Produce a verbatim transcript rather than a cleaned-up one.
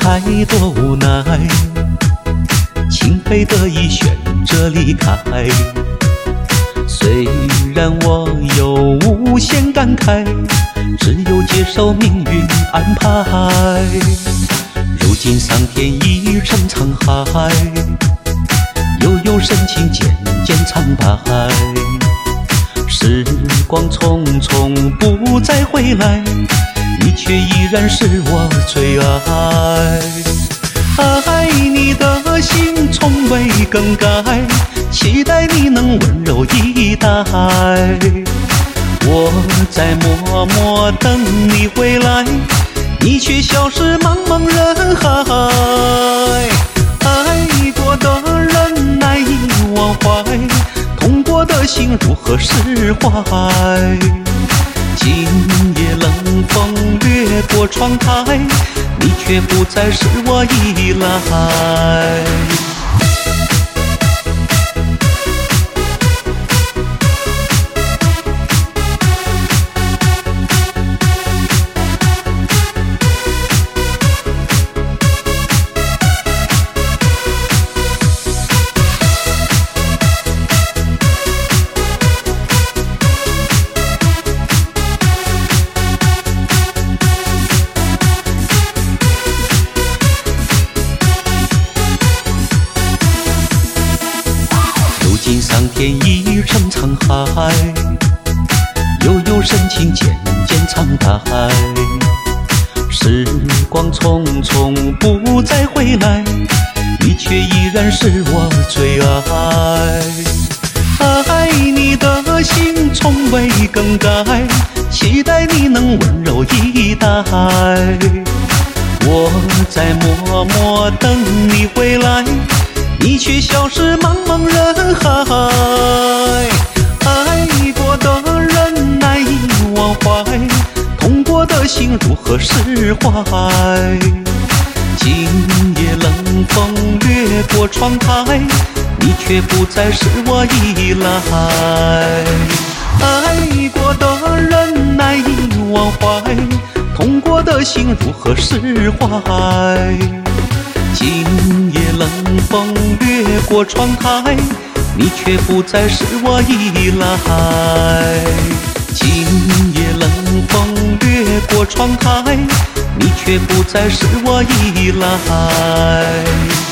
太多无奈，情非得已选择离开。虽然我有无限感慨，只有接受命运安排。如今桑田已成沧海，悠悠深情渐渐苍白。时光匆匆不再回来，你却依然是我最爱。爱你的心从未更改，期待你能温柔以待。我在默默等你回来，你却消失茫茫人海。爱过的人难以忘怀，痛过的心如何释怀？今夜冷风掠过窗台，你却不再是我依赖。桑田已成沧海，悠悠深情渐渐苍白。时光匆匆不再回来，你却依然是我最爱。爱你的心从未更改，期待你能温柔以待。我在默默等你回来，你却消失茫茫人海。爱过的人难以忘怀，痛过的心如何释怀？今夜冷风掠过窗台，你却不再是我依赖。爱过的人难以忘怀，痛过的心如何释怀？今夜冷风掠过窗台，你却不再是我依赖。今夜冷风掠过窗台，你却不再是我依赖。